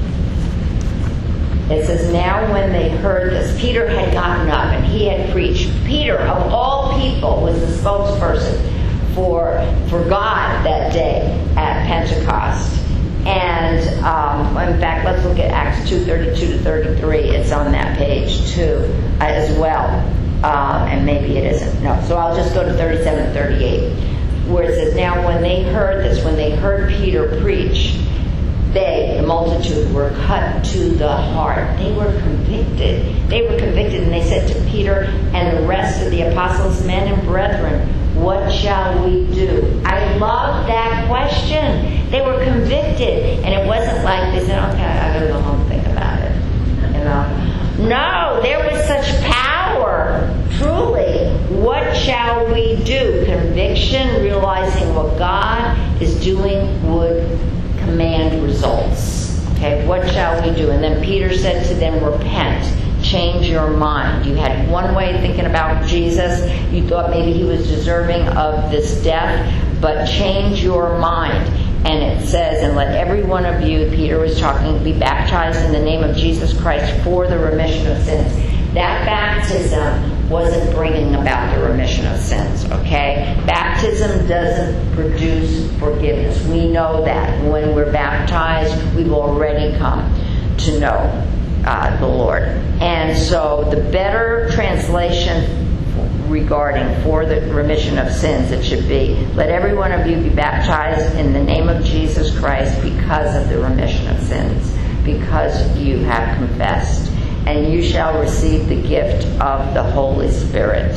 It says, now when they heard this, Peter had gotten up and he had preached. Peter, of all people, was the spokesperson for for God that day at Pentecost. And um, in fact, let's look at Acts two thirty-two to thirty-three. It's on that page too, uh, as well. Um, and maybe it isn't. No. So I'll just go to thirty-seven and thirty-eight, where it says, now when they heard this, when they heard Peter preach, they, the multitude, were cut to the heart. They were convicted. They were convicted, and they said to Peter and the rest of the apostles, men and brethren, what shall we do? I love that question. They were convicted, and it wasn't like they said, okay, I gotta go home and think about it. You know? No, there was such power. Truly, what shall we do? Conviction, realizing what God is doing would command results. Okay, what shall we do? And then Peter said to them, repent. Change your mind. You had one way of thinking about Jesus. You thought maybe He was deserving of this death, but change your mind. And it says, and let every one of you, Peter was talking, be baptized in the name of Jesus Christ for the remission of sins. That baptism wasn't bringing about the remission of sins, okay? Baptism doesn't produce forgiveness. We know that. When we're baptized, we've already come to know Uh, the Lord. And so the better translation regarding for the remission of sins, it should be, let every one of you be baptized in the name of Jesus Christ because of the remission of sins, because you have confessed, and you shall receive the gift of the Holy Spirit.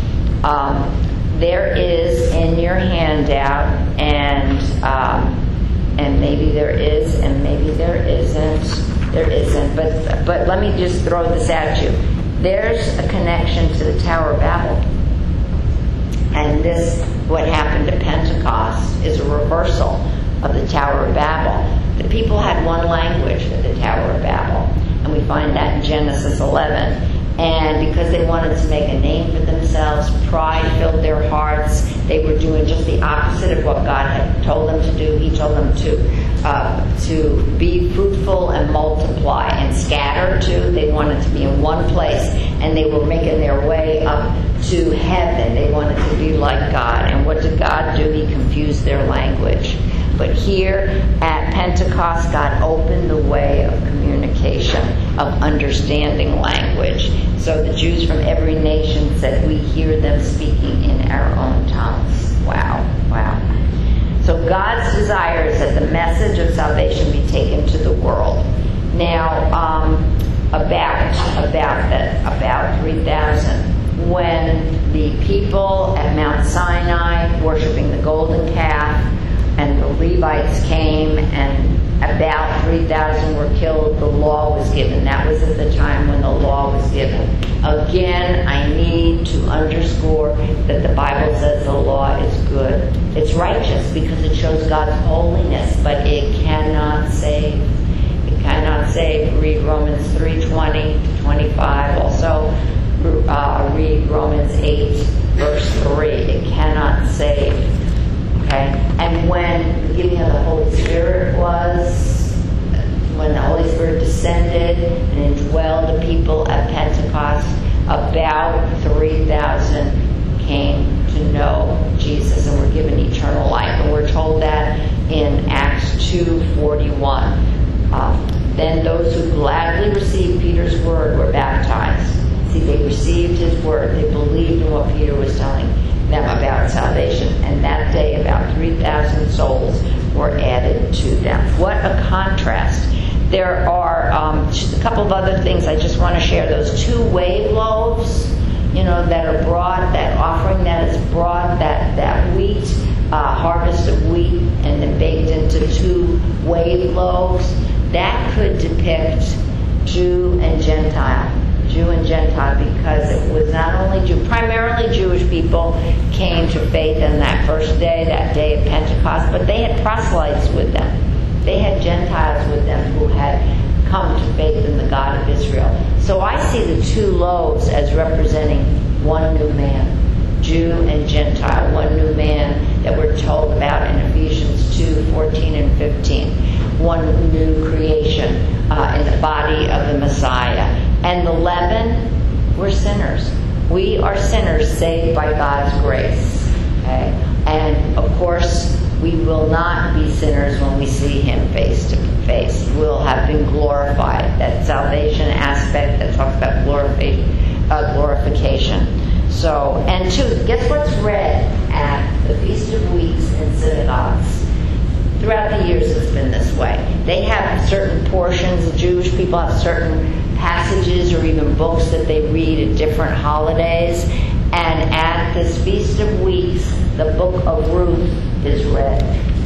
Um, there is in your handout, and um, and maybe there is, and maybe there isn't. There isn't, but but let me just throw this at you. There's a connection to the Tower of Babel. And this, what happened to Pentecost, is a reversal of the Tower of Babel. The people had one language at the Tower of Babel, and we find that in Genesis eleven. And because they wanted to make a name for themselves, pride filled their hearts. They were doing just the opposite of what God had told them to do. He told them to uh, to be fruitful and multiply and scatter too. They wanted to be in one place, and they were making their way up to heaven. They wanted to be like God. And what did God do? He confused their language. But here at Pentecost, God opened the way of communication, of understanding language. So the Jews from every nation said, we hear them speaking in our own tongues. Wow, wow. So God's desire is that the message of salvation be taken to the world. Now, um, about about that, about three thousand, when the people at Mount Sinai worshiping the golden calf, and the Levites came, and about three thousand were killed, the law was given. That was at the time when the law was given. Again, I need to underscore that the Bible says the law is good. It's righteous because it shows God's holiness, but it cannot save. It cannot save. Read Romans three twenty to twenty-five. Also, uh, read Romans eight, verse three. It cannot save. Okay? And when the giving of the Holy Spirit was, when the Holy Spirit descended and indwelled the people at Pentecost, about three thousand came to know Jesus and were given eternal life. And we're told that in Acts two forty-one. Um, then those who gladly received Peter's word were baptized. See, they received his word. They believed in what Peter was telling them about salvation. And that day, about three thousand souls were added to them. What a contrast. There are um, just a couple of other things I just want to share. Those two wave loaves, you know, that are brought, that offering that is brought, that, that wheat, uh, harvest of wheat, and then baked into two wave loaves, that could depict Jew and Gentile. Jew and Gentile, because it was not only Jew, primarily Jewish people came to faith in that first day, that day of Pentecost, but they had proselytes with them. They had Gentiles with them who had come to faith in the God of Israel. So I see the two loaves as representing one new man, Jew and Gentile, one new man that we're told about in Ephesians two, fourteen and fifteen. One new creation uh, in the body of the Messiah. And the leaven, we're sinners. We are sinners saved by God's grace. Okay? And of course, we will not be sinners when we see Him face to face. We'll have been glorified. That salvation aspect that talks about glorifi- uh, glorification. So, and two, guess what's read at the Feast of Weeks in synagogues? Throughout the years it's been this way. They have certain portions, the Jewish people have certain passages or even books that they read at different holidays. And at this Feast of Weeks, the book of Ruth is read,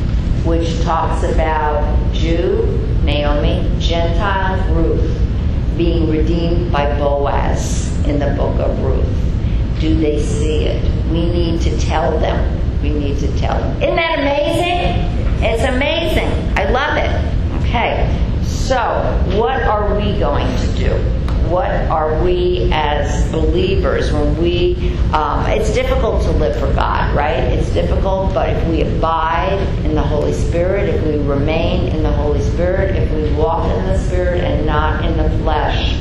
which talks about Jew, Naomi, Gentile, Ruth, being redeemed by Boaz in the book of Ruth. Do they see it? We need to tell them. We need to tell them. Isn't that amazing? It's amazing. I love it. Okay. So, what are we going to do? What are we as believers when we, um, it's difficult to live for God, right? It's difficult, but if we abide in the Holy Spirit, if we remain in the Holy Spirit, if we walk in the Spirit and not in the flesh,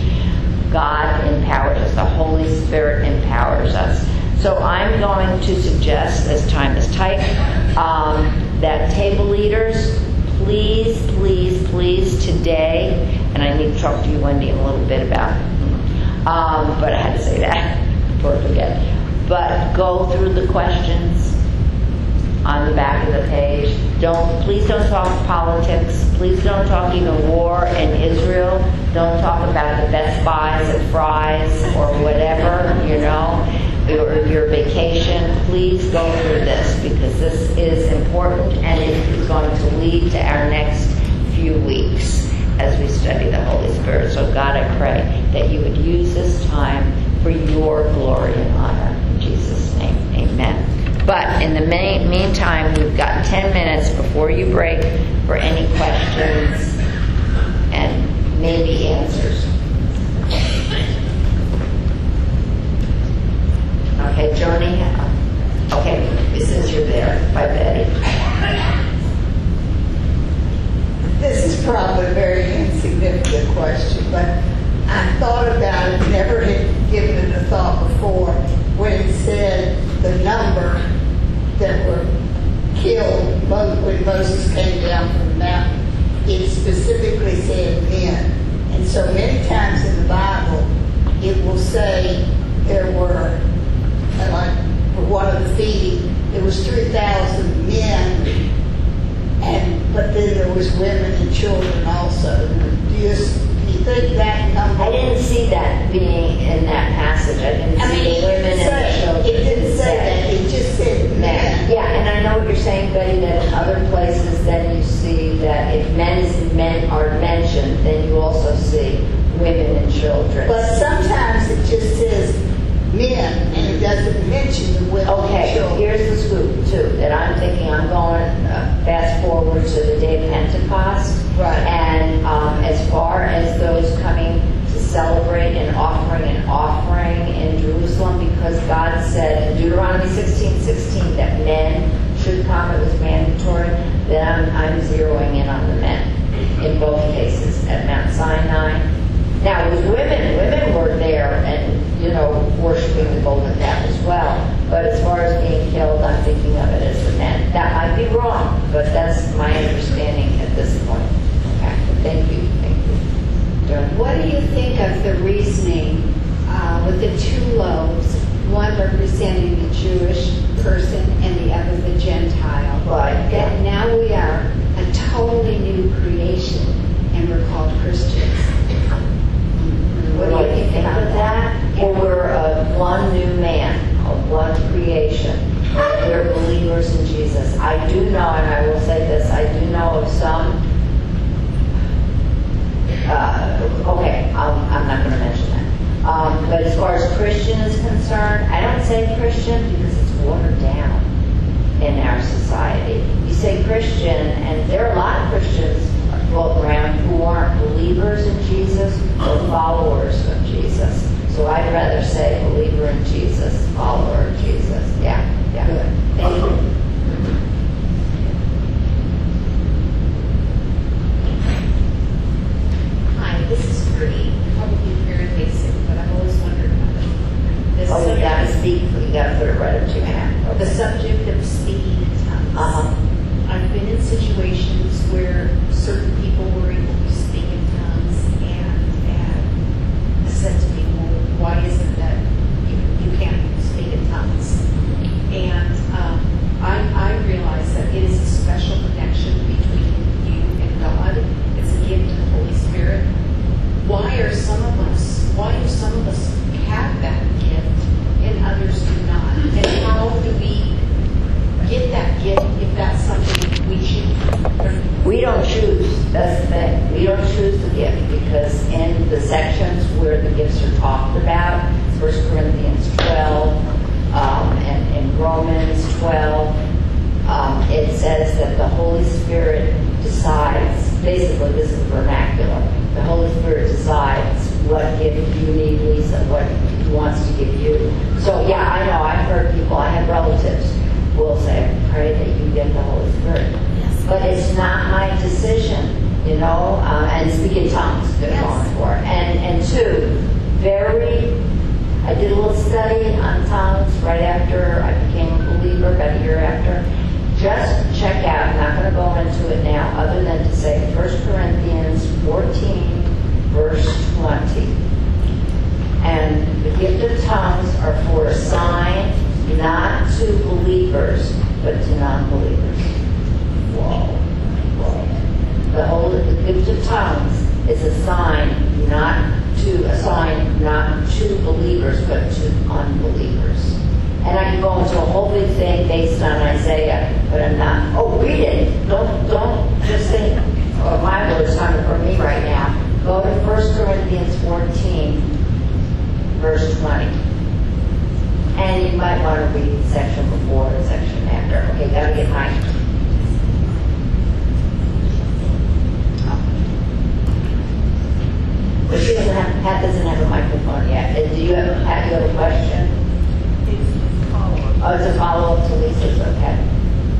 God empowers us. The Holy Spirit empowers us. So I'm going to suggest, as time is tight, um, that table leaders, please, please, please today, and I need to talk to you, Wendy, in a little bit about it, um, but I had to say that before I forget. But go through the questions on the back of the page. Don't, please don't talk politics. Please don't talk even war in Israel. Don't talk about the Best Buys and Fry's or whatever, you know, or your vacation. Please go through this, because this is important and it is going to lead to our next few weeks as we study the Holy Spirit. So God, I pray that you would use this time for your glory and honor. In Jesus' name, amen. But in the main, meantime, we've got ten minutes before you break for any questions and maybe answers. Okay, Joni. Okay, since you're there, by Betty. This is probably a very insignificant question, but I thought about it, never had given it a thought before, when it said the number that were killed when Moses came down from the mountain. It specifically said men. And so many times in the Bible, it will say there were, like for one of the feeding, there was three thousand men, and but then there was women and children also. Do you, do you think that number? I didn't see that being in that passage. I didn't I see mean, the women say, and the children. It didn't say that. It just said men. Yeah, and I know what you're saying, Betty, that in other places then you see that if men is men are mentioned, then you also see women and children. But sometimes it just says men, and it doesn't mention the women Okay, and children. here's the scoop, too, that I'm thinking I'm going uh, fast forward to the day of Pentecost. Right. And um, as far as those coming to celebrate and offering an offering in Jerusalem, because God said in Deuteronomy sixteen sixteen that men should come, it was mandatory, then I'm, I'm zeroing in on the men in both cases at Mount Sinai. Now, it was women. Women were there and, you know, worshiping the golden calf as well. But as far as being killed, I'm thinking of it as the men. That might be wrong, but that's my understanding at this point. Okay. Thank you. Thank you. John? What do you think of the reasoning uh, with the two loaves, one representing the Jewish person and the other the Gentile? Right. That now we are a totally new creation and we're called some, uh, okay, I'll, I'm not going to mention that. Um, but as far as Christian is concerned, I don't say Christian because it's watered down in our society. You say Christian, and there are a lot of Christians floating around who aren't believers in Jesus or followers of Jesus. So I'd rather say believer in Jesus, follower of Jesus. Yeah, yeah. Good. Thank you. Hi, this is pretty, probably very basic, but I've always wondered about it. The Oh, you gotta subject, speak, you gotta put it right up to your hand. the subject of speaking in tongues. Uh-huh. I've been in situations where certain people were able to speak in tongues and, and said to me, well, why is it that you, you can't speak in tongues? And um, I, I realize that it is a special connection between you and God. It's a gift of the Holy Spirit. Why are some of us, why do some of us have that gift and others do not? And how do we get that gift if that's something we choose? We don't choose, that's the thing. We don't choose the gift because in the sections where the gifts are talked about, First Corinthians twelve um, and, and Romans twelve, um, it says that the Holy Spirit decides, basically this is vernacular, the Holy Spirit decides what gift you need, Lisa, what he wants to give you. So yeah, I know, I've heard people, I have relatives who will say, pray that you get the Holy Spirit. Yes. But it's not my decision, you know, uh, and speak in tongues they're Yes. going for. And, and two, very, I did a little study on tongues right after I became a believer, about a year after. Just check out, I'm not going to go into it now, other than to say First Corinthians fourteen, verse twenty. And the gift of tongues are for a sign, not to believers, but to non-believers. Whoa. Whoa. The whole the gift of tongues is a sign, not to a sign, not to believers, but to unbelievers. And I can go into a whole big thing based on Isaiah, but I'm not. Oh, read it. Don't don't just think, oh, my word's coming from me right now. Go to First Corinthians fourteen, verse twenty. And you might want to read the section before and section after. Okay, gotta get mine. But she doesn't have, Pat doesn't have a microphone yet. Uh, Do you have, Pat, you have a question? Oh, it's a follow-up to Lisa's, okay.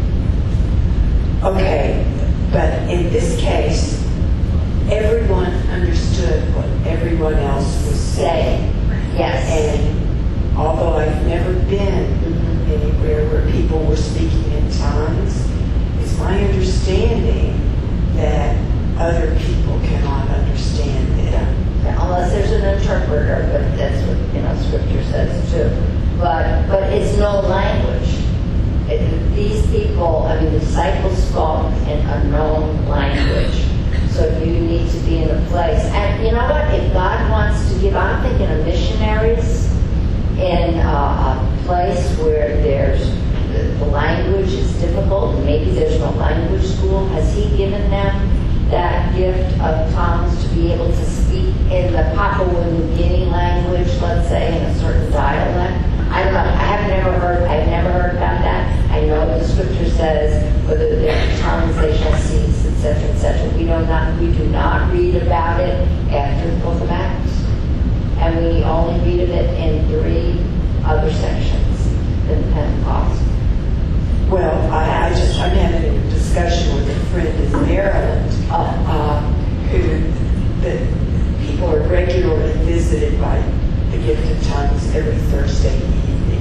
Okay, but in this case, everyone understood what everyone else was saying. Yes. And although I've never been Mhm. anywhere where people were speaking in tongues, it's my understanding that other people cannot understand it. Unless there's an interpreter, but that's what, you know, Scripture says too. But but it's no language. It, these people, I mean, the disciples spoke in a known language. So you need to be in a place. And you know what? If God wants to give, I'm thinking of missionaries in a, a place where there's the, the language is difficult. Maybe there's no language school. Has He given them that gift of tongues to be able to speak in the Papua New Guinea language, let's say, in a certain dialect? I don't know. I have never heard. I've never heard about that. I know the Scripture says, "Whether their tongues they shall cease," et cetera, et cetera. We do not. We do not read about it after the Book of Acts, and we only read of it in three other sections in Pentecost. Well, I, I just, I'm having a discussion with a friend in Maryland Oh. uh, who, the people are regularly visited by the gift of tongues every Thursday evening.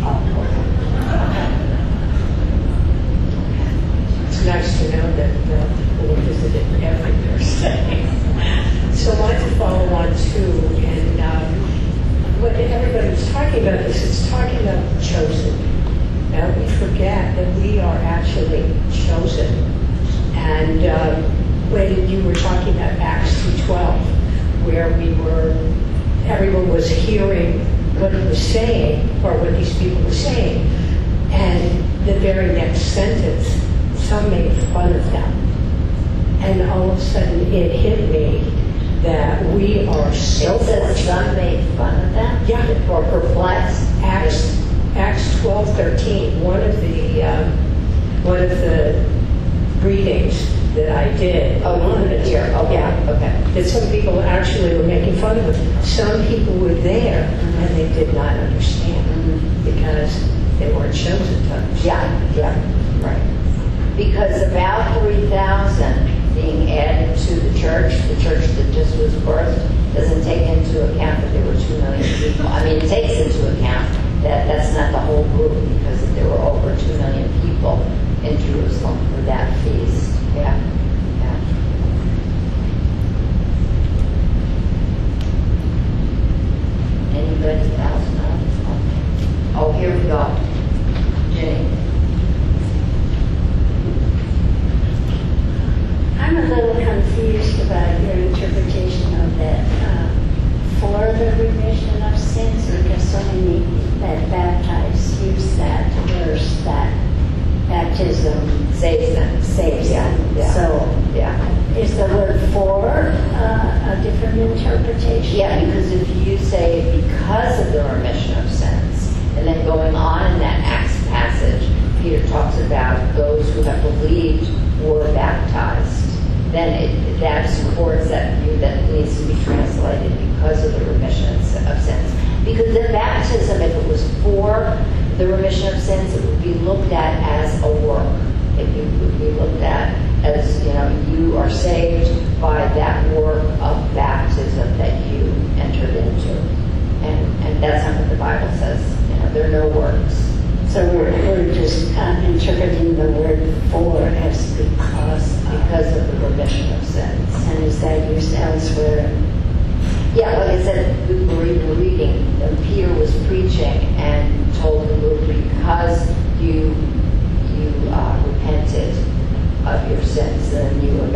It's nice to know that uh, people are visited every Thursday. So I want to follow on too, and um, what everybody was talking about this, it's talking about chosen. Now we forget that we are actually chosen. And um, when you were talking about Acts two twelve, where we were, everyone was hearing what he was saying, or what these people were saying, and the very next sentence, some made fun of them. of a sudden it hit me that we are so It says some made fun of them? Yeah. Or perplexed? Acts, Acts twelve thirteen, one of the, um, one of the readings that I did. Oh, you put it here, okay, Yeah. okay. That some people actually were making fun of it. Some people were there and they did not understand because they weren't chosen tongues. Yeah, yeah, right. Because about three thousand being added to the church, the church that just was birthed, doesn't take into account that there were two million people. I mean, it takes into account that that's not the whole group, because if there were over two million people in Jerusalem for that feast. Yeah, yeah. Anybody else? No? Oh, here we go. Jenny. I'm a little confused about your interpretation of that. Uh, for the remission of sins, because so many that baptize use that verse that baptism Saves them. saves Yeah, them. yeah. So Yeah. is the word for uh, a different interpretation? Yeah, because if you say because of the remission of sins, and then going on in that Acts passage, Peter talks about those who have believed were baptized, then it, that supports that view that it needs to be translated because of the remission of sins. Because the baptism, if it was for the remission of sins, it would be looked at as a work. It would be looked at as, you know, you are saved by that work of baptism that you entered into. And, and that's not what the Bible says. You know, there are no works. So we're, we're just uh, interpreting the word for as because of, Because of the remission of sins. and is that used elsewhere? Yeah, like I said, we were even reading, and Peter was preaching and told the group, because you you uh, repented of your sins, then you